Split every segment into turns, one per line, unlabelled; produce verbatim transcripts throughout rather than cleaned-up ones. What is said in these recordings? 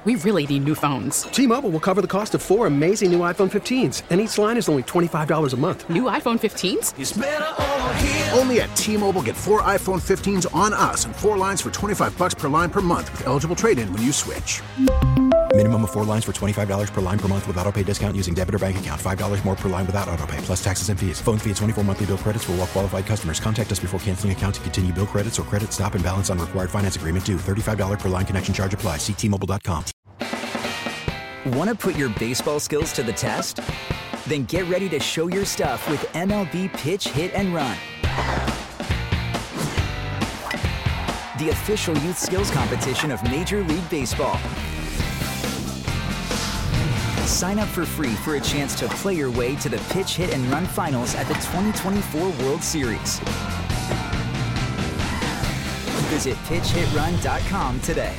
We really need new phones.
T-Mobile will cover the cost of four amazing new iPhone fifteens, and each line is only twenty-five dollars a month.
New iPhone fifteens?
It's better over here.
Only at T-Mobile, get four iPhone fifteens on us and four lines for twenty-five dollars per line per month with eligible trade-in when you switch.
Minimum of four lines for twenty-five dollars per line per month with autopay discount using debit or bank account. five dollars more per line without autopay, plus taxes and fees. Phone fee at twenty-four monthly bill credits for well-qualified customers. Contact us before canceling account to continue bill credits or credit stop and balance on required finance agreement due. thirty-five dollars per line connection charge applies. See T Mobile dot com.
Want to put your baseball skills to the test? Then get ready to show your stuff with M L B Pitch, Hit, and Run. The official youth skills competition of Major League Baseball. Sign up for free for a chance to play your way to the Pitch, Hit, and Run finals at the twenty twenty-four World Series. Visit pitch hit run dot com today.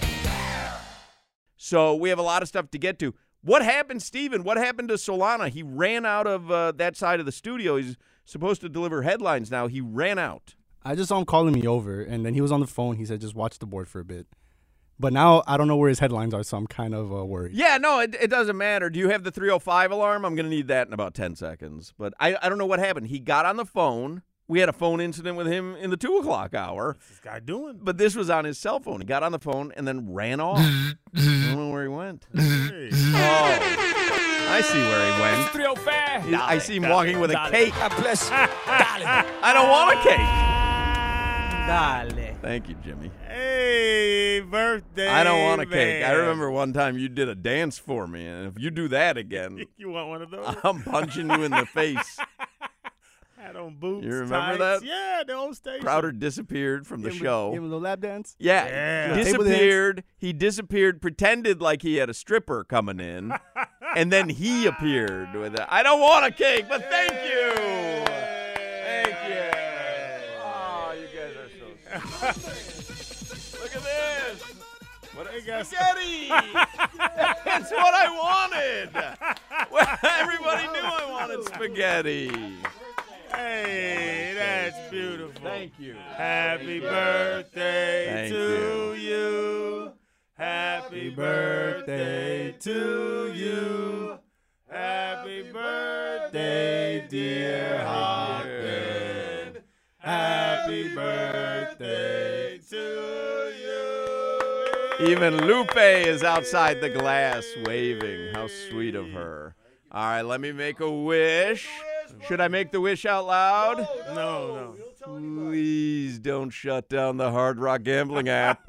So we have a lot of stuff to get to. What happened, Steven? What happened to Solana? He ran out of uh, that side of the studio. He's supposed to deliver headlines now. He ran out.
I just saw him calling me over, and then he was on the phone. He said, just watch the board for a bit. But now I don't know where his headlines are, so I'm kind of uh, worried.
Yeah, no, it, it doesn't matter. Do you have the three oh five alarm? I'm going to need that in about ten seconds. But I, I don't know what happened. He got on the phone. We had a phone incident with him in the two o'clock hour.
What's this guy doing?
But this was on his cell phone. He got on the phone and then ran off. I don't know where he went.
Hey.
Oh, I see where he went.
three oh five.
He- I see him walking with a
Dale.
cake.
God bless. Dale.
I don't want a cake.
Dale.
Thank you, Jimmy.
Hey, birthday.
I don't want a cake. I
man.
remember one time you did a dance for me, and if you do that again,
You want one of those?
I'm punching you in the face.
Had on boots.
You remember
tights.
that?
Yeah, the old station.
Crowder disappeared from the
Give him-
show.
Give him a little lap dance.
Yeah,
Yeah.
Table dance.
disappeared. He disappeared, pretended like he had a stripper coming in, and then he appeared with it. I don't want a cake, but thank you. Thank you. Oh, you guys are so sweet. Look at this. What
They got
spaghetti. That's what I wanted. Well, everybody knew I wanted spaghetti.
Hey, that's beautiful.
Thank you.
Happy birthday
Thank
to you. Happy birthday to you. Happy birthday, dear Hockman. Happy birthday to you.
Even Lupe is outside the glass waving. How sweet of her. All right, let me make a wish. Should I make the wish out loud?
No, no.
Please don't shut down the Hard Rock Gambling app.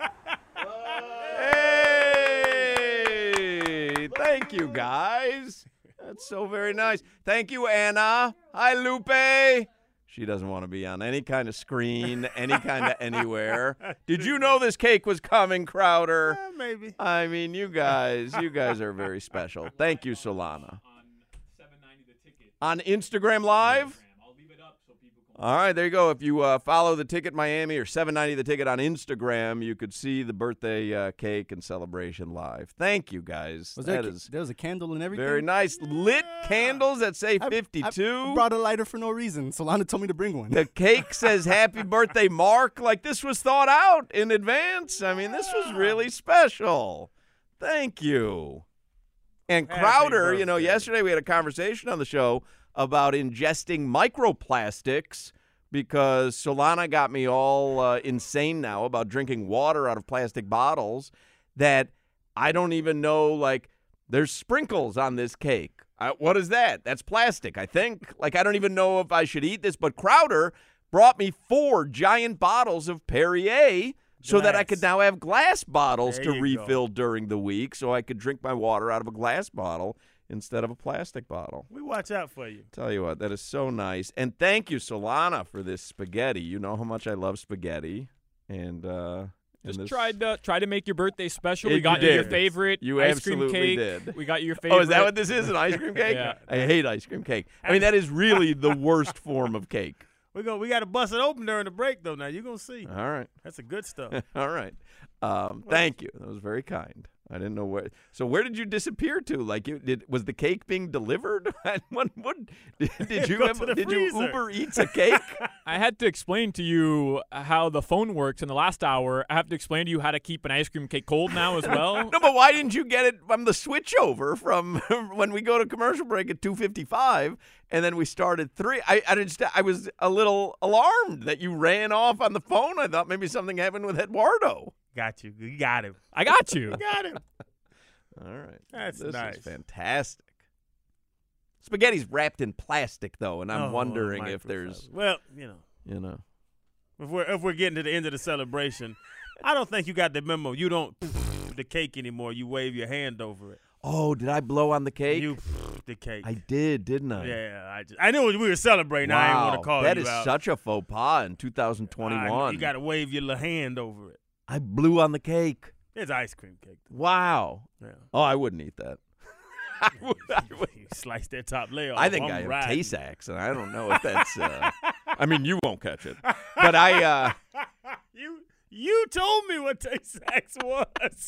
Hey! Thank you, guys. That's so very nice. Thank you, Anna. Hi, Lupe. She doesn't want to be on any kind of screen, any kind of anywhere. Did you know this cake was coming, Crowder?
Eh, maybe.
I mean, you guys, you guys are very special. Thank you, Solana. On Instagram Live? All right, there you go. If you uh, follow the Ticket Miami or seven ninety The Ticket on Instagram, you could see the birthday uh, cake and celebration live. Thank you, guys.
Was there,
that
a,
is
there was a candle and everything?
very nice. Lit candles that say
I-
fifty-two.
I brought a lighter for no reason. Solana told me to bring one.
The cake says happy birthday, Mark. Like this was thought out in advance. I mean, this was really special. Thank you. And
Happy
Crowder, you know,
birthday.
yesterday we had a conversation on the show about ingesting microplastics because Solana got me all uh, insane now about drinking water out of plastic bottles that I don't even know, like, there's sprinkles on this cake. Uh, what is that? That's plastic, I think. Like, I don't even know if I should eat this, but Crowder brought me four giant bottles of Perrier so that I
Glass.
could now have glass bottles
There
to
you
refill during the week so I could drink my water out of a glass bottle instead of a plastic bottle.
We watch out for you.
Tell you what, that is so nice. And thank you, Solana, for this spaghetti. You know how much I love spaghetti. And uh,
Just
and this...
tried to try to make your birthday special.
It-
We got
you
you your
did.
favorite
You
ice cream
absolutely
cake.
did.
We got you your favorite.
Oh, is that what this is, an ice cream cake?
Yeah.
I hate ice cream cake. I mean, that is really the worst form of cake.
We're gonna we gotta bust it open during the break though. Now you're gonna see.
All right.
That's the good stuff.
All right. Um, thank you. That was very kind. I I didn't know where. So where did you disappear to? Like, you, did was the cake being delivered? what, what did, did you
Go
have,
to the
did you
freezer.
Uber Eats a cake?
I had to explain to you how the phone works in the last hour. I have to explain to you how to keep an ice cream cake cold now as well.
No, but why didn't you get it from the switchover from when we go to commercial break at two fifty-five and then we started three? I I just I was a little alarmed that you ran off on the phone. I thought maybe something happened with Eduardo.
Got you. You got him.
I got you.
You got him.
All right.
That's
this
nice.
is fantastic. Spaghetti's wrapped in plastic, though, and I'm
Oh,
wondering if there's,
Well, you know,
you know.
if we're if we're getting to the end of the celebration, I don't think you got the memo. You don't the cake anymore. You wave your hand over it.
Oh, did I blow on the cake?
You the cake.
I did, didn't I?
Yeah, I just I knew we were celebrating.
Wow,
I didn't want to call
that
you
is
out.
such a faux pas in two thousand
I know,
twenty-one.
you got to wave your little hand over it.
I blew on the cake.
It's ice cream cake.
Wow.
Yeah.
Oh, I wouldn't eat that. I would, I, would.
You slice that top layer off.
I think
I'm
I have
riding.
Tay-Sachs, and I don't know if that's. Uh, I mean, you won't catch it, but I. Uh,
You you told me what Tay-Sachs was.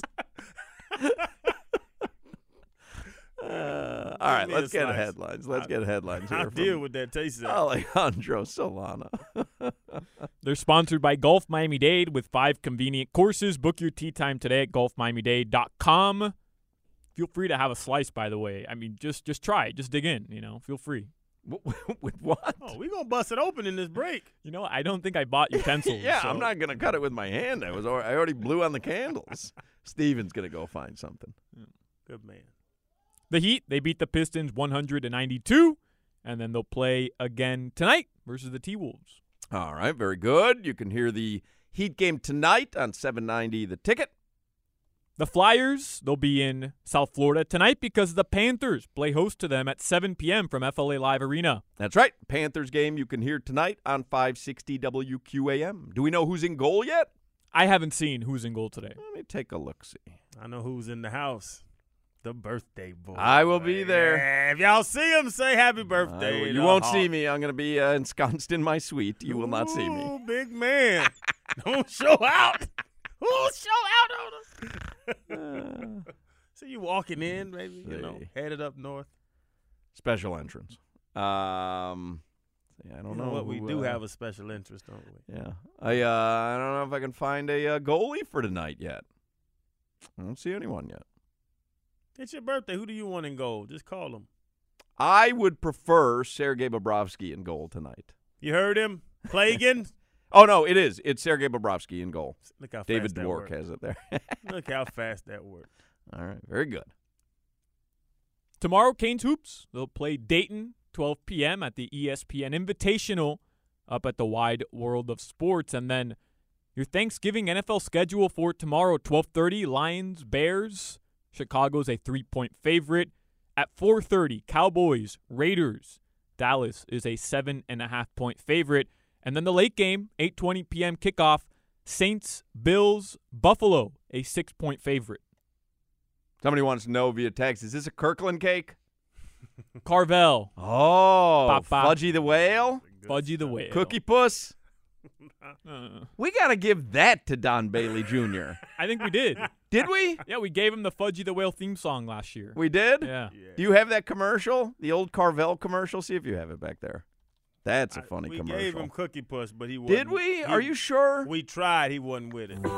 uh, all right,
me a
let's get
slice.
headlines. Let's get headlines here.
I'll
from
deal with that Tay-Sachs.
Alejandro Solana.
They're sponsored by Golf Miami-Dade with five convenient courses. Book your tee time today at golf miami dade dot com. Feel free to have a slice, by the way. I mean, just just try it. Just dig in, you know. Feel free.
With what?
Oh, we gonna bust it open in this break.
You know, I don't think I bought utensils.
Yeah,
so.
I'm not gonna cut it with my hand. I was al- I already blew on the candles. Steven's gonna go find something.
Good man.
The Heat, they beat the Pistons one hundred ninety-two, and then they'll play again tonight versus the T-Wolves.
All right, very good. You can hear the Heat game tonight on seven ninety The Ticket.
The Flyers, they'll be in South Florida tonight because the Panthers play host to them at seven p.m. from F L A Live Arena.
That's right. Panthers game you can hear tonight on five sixty W Q A M. Do we know who's in goal yet?
I haven't seen who's in goal today.
Let me take a look-see.
I know who's in the house. The birthday boy.
I will be there.
Yeah, if y'all see him, say happy birthday.
I will-
to
you won't
Hawk.
see me. I'm going to be uh, ensconced in my suite. You will not see me.
Ooh, big man. Don't show out. Who'll show out on us?
Uh,
See you walking in, maybe, you know,
see.
headed up north.
Special entrance. Um, see, I don't
You
know,
know what? We
who,
do
uh,
have a special interest, don't we?
Yeah. I uh, I don't know if I can find a uh, goalie for tonight yet. I don't see anyone yet.
It's your birthday. Who do you want in goal? Just call him.
I would prefer Sergei Bobrovsky in goal tonight.
You heard him? Plaguing?
Oh, no, it is. It's Sergei Bobrovsky in goal.
Look how
David
fast that
Dwork
worked.
has it there.
Look how fast that worked.
All right, very good.
Tomorrow, Canes Hoops, they'll play Dayton, twelve p.m. at the E S P N Invitational up at the Wide World of Sports. And then your Thanksgiving N F L schedule for tomorrow, twelve thirty, Lions, Bears. Chicago's a three-point favorite. At four thirty, Cowboys, Raiders. Dallas is a seven and a half point favorite. And then the late game, eight twenty p.m. kickoff, Saints, Bills, Buffalo, a six-point favorite.
Somebody wants to know via text, is this a Kirkland cake?
Carvel,
Oh,
Pop, pop.
Fudgy the Whale?
Fudgy the Whale.
Cookie Puss?
Uh,
We got to give that to Don Bailey Junior
I think we did.
Did we?
Yeah, we gave him the Fudgy the Whale theme song last year.
We did?
Yeah.
Do you have that commercial? The old Carvel commercial? See if you have it back there. That's a funny
we
commercial.
gave him Cookie Puss, but he wasn't.
Did we?
he-
Are you sure?
We tried. He wasn't with it.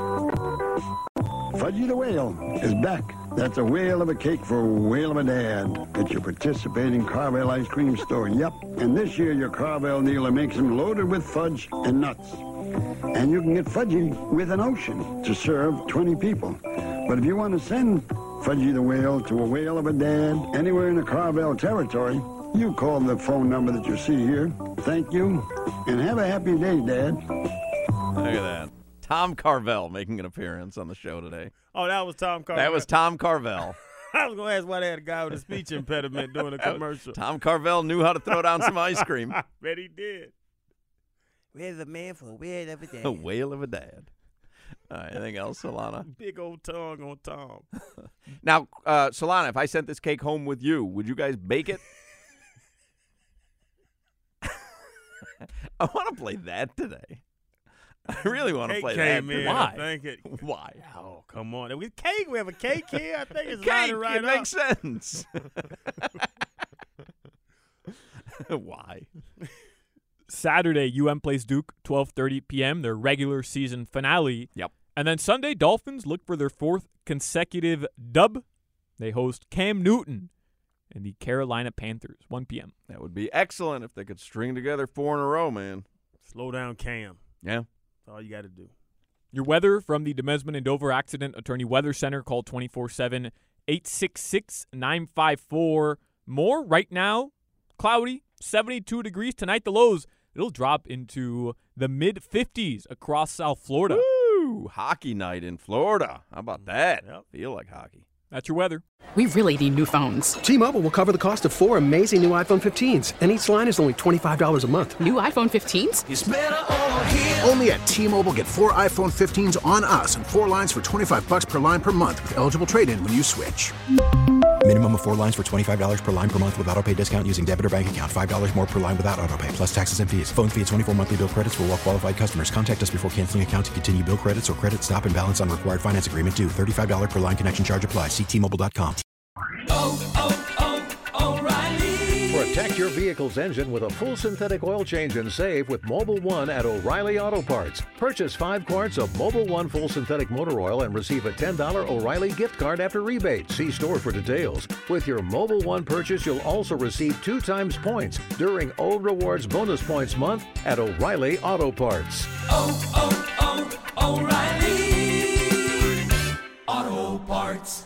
Fudgy the Whale is back. That's a whale of a cake for a whale of a dad at your participating Carvel ice cream store. Yep, and this year your Carvel dealer makes them loaded with fudge and nuts. And you can get Fudgy with an ocean to serve twenty people. But if you want to send Fudgy the Whale to a whale of a dad anywhere in the Carvel territory, you call the phone number that you see here. Thank you, and have a happy day, Dad.
Look at that. Tom Carvel making an appearance on the show today.
Oh, that was Tom Carvel.
That was Tom Carvel.
I was going to ask why they had a guy with a speech impediment doing a commercial.
Tom Carvel knew how to throw down some ice cream.
I bet he did. Where's the man for a whale of a dad?
A whale of a dad. All right, anything else, Solana?
Big old tongue on Tom.
Now, uh, Solana, if I sent this cake home with you, would you guys bake it? I want to play that today. I really want to
Cake
play
came
that.
in,
Why?
I think it.
Why?
Oh, come on. We cake. We have a cake here. I think it's
Cake.
lining right
It
up.
makes sense. Why?
Saturday, U M plays Duke, twelve thirty p.m., their regular season finale.
Yep.
And then Sunday, Dolphins look for their fourth consecutive dub. They host Cam Newton and the Carolina Panthers, one p.m.
That would be excellent if they could string together four in a row, man.
Slow down, Cam.
Yeah.
That's all you got to do.
Your weather from the Demesman and Dover Accident Attorney Weather Center. Call twenty-four seven, eight six six, nine five four. More right now, cloudy, seventy-two degrees. Tonight, the lows, it'll drop into the mid fifties across South Florida.
Woo! Hockey night in Florida. How about that?
Yep.
Feel like hockey.
That's your weather.
We really need new phones.
T-Mobile will cover the cost of four amazing new iPhone fifteens, and each line is only twenty-five dollars a month.
New iPhone fifteens?
Only at T-Mobile, get four iPhone fifteens on us and four lines for twenty-five bucks per line per month with eligible trade-in when you switch.
Minimum of four lines for twenty-five dollars per line per month with autopay discount using debit or bank account. five dollars more per line without autopay, plus taxes and fees. Phone fee at twenty-four monthly bill credits for well-qualified customers. Contact us before canceling account to continue bill credits or credit stop and balance on required finance agreement due. thirty-five dollars per line connection charge applies. See T Mobile dot com.
Oh, oh, oh, O'Reilly.
Protect your vehicle's engine with a full synthetic oil change and save with Mobil one at O'Reilly Auto Parts. Purchase five quarts of Mobil one full synthetic motor oil and receive a ten dollars O'Reilly gift card after rebate. See store for details. With your Mobil one purchase, you'll also receive two times points during O Rewards Bonus Points Month at O'Reilly Auto Parts.
Oh, oh, oh, O'Reilly Auto Parts.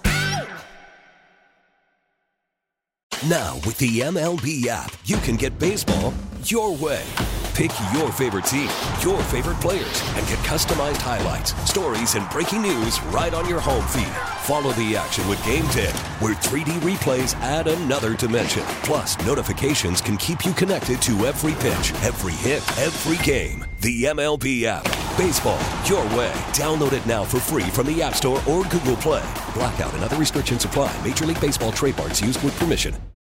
Now, with the M L B app, you can get baseball your way. Pick your favorite team, your favorite players, and get customized highlights, stories, and breaking news right on your home feed. Follow the action with Game Day, where three D replays add another dimension. Plus, notifications can keep you connected to every pitch, every hit, every game. The M L B app. Baseball your way. Download it now for free from the App Store or Google Play. Blackout and other restrictions apply. Major League Baseball trademarks used with permission.